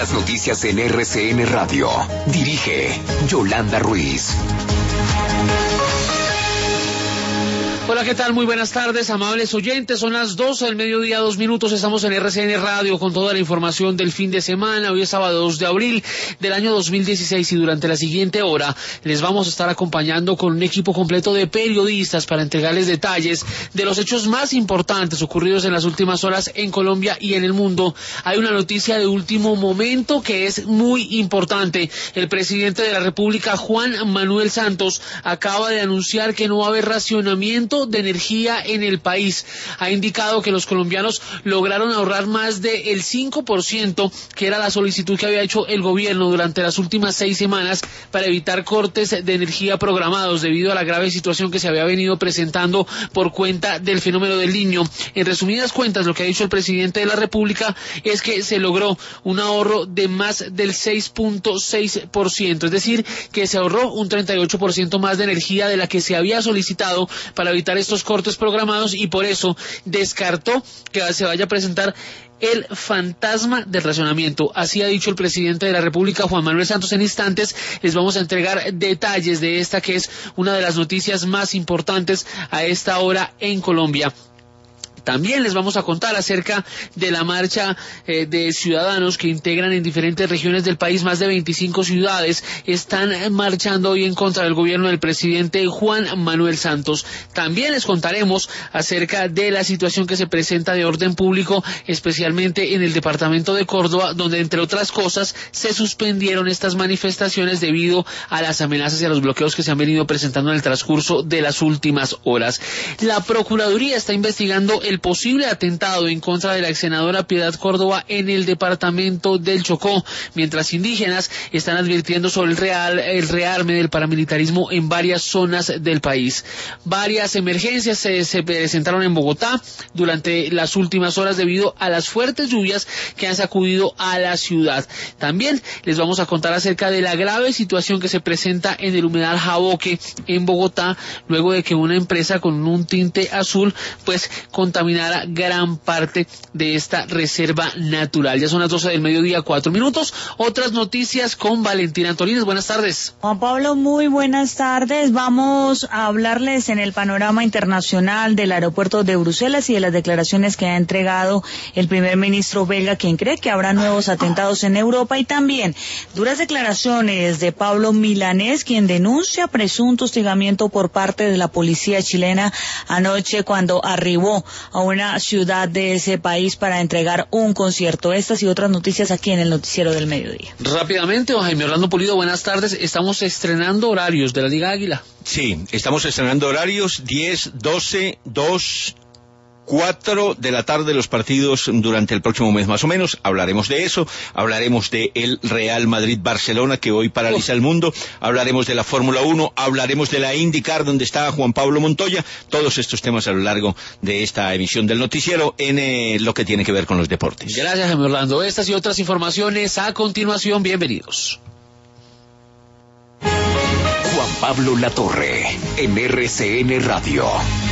Las noticias en RCN Radio. Dirige Yolanda Ruiz. Hola, ¿qué tal? Muy buenas tardes, amables oyentes. Son las 12 del mediodía, 2 minutos. Estamos en RCN Radio con toda la información del fin de semana. Hoy es sábado 2 de abril del año 2016 y durante la siguiente hora les vamos a estar acompañando con un equipo completo de periodistas para entregarles detalles de los hechos más importantes ocurridos en las últimas horas en Colombia y en el mundo. Hay una noticia de último momento que es muy importante. El presidente de la República, Juan Manuel Santos, acaba de anunciar que no va a haber racionamiento de energía en el país. Ha indicado que los colombianos lograron ahorrar más del 5%, que era la solicitud que había hecho el gobierno durante las últimas 6 semanas para evitar cortes de energía programados debido a la grave situación que se había venido presentando por cuenta del fenómeno del Niño. En resumidas cuentas, lo que ha dicho el presidente de la República es que se logró un ahorro de más del 6.6%, es decir, que se ahorró un 38% más de energía de la que se había solicitado para evitar estos cortes programados, y por eso descartó que se vaya a presentar el fantasma del racionamiento. Así ha dicho el presidente de la República, Juan Manuel Santos. En instantes les vamos a entregar detalles de esta que es una de las noticias más importantes a esta hora en Colombia. También les vamos a contar acerca de la marcha de ciudadanos que integran en diferentes regiones del país. Más de 25 ciudades están marchando hoy en contra del gobierno del presidente Juan Manuel Santos. También les contaremos acerca de la situación que se presenta de orden público, especialmente en el departamento de Córdoba, donde entre otras cosas se suspendieron estas manifestaciones debido a las amenazas y a los bloqueos que se han venido presentando en el transcurso de las últimas horas. La Procuraduría está investigando el posible atentado en contra de la ex senadora Piedad Córdoba en el departamento del Chocó, mientras indígenas están advirtiendo sobre el rearme del paramilitarismo en varias zonas del país. Varias emergencias se presentaron en Bogotá durante las últimas horas debido a las fuertes lluvias que han sacudido a la ciudad. También les vamos a contar acerca de la grave situación que se presenta en el humedal Jaboque en Bogotá, luego de que una empresa con un tinte azul pues contaminara gran parte de esta reserva natural. Ya son las 12 del mediodía, 4 minutos. Otras noticias con Valentina Antolínez. Buenas tardes. Juan Pablo, muy buenas tardes. Vamos a hablarles en el panorama internacional del aeropuerto de Bruselas y de las declaraciones que ha entregado el primer ministro belga, quien cree que habrá nuevos atentados en Europa, y también duras declaraciones de Pablo Milanés, quien denuncia presunto hostigamiento por parte de la policía chilena anoche cuando arribó a una ciudad de ese país para entregar un concierto. Estas y otras noticias aquí en el Noticiero del Mediodía. Rápidamente, don Jaime Orlando Pulido, buenas tardes. Estamos estrenando horarios de la Liga Águila. Sí, estamos estrenando horarios 10, 12, 2... 4 de la tarde los partidos durante el próximo mes más o menos. Hablaremos de eso, hablaremos de el Real Madrid-Barcelona que hoy paraliza el mundo, hablaremos de la Fórmula 1, hablaremos de la IndyCar donde está Juan Pablo Montoya. Todos estos temas a lo largo de esta emisión del noticiero en lo que tiene que ver con los deportes. Gracias, Jaime Orlando. Estas y otras informaciones a continuación. Bienvenidos. Juan Pablo Latorre en RCN Radio.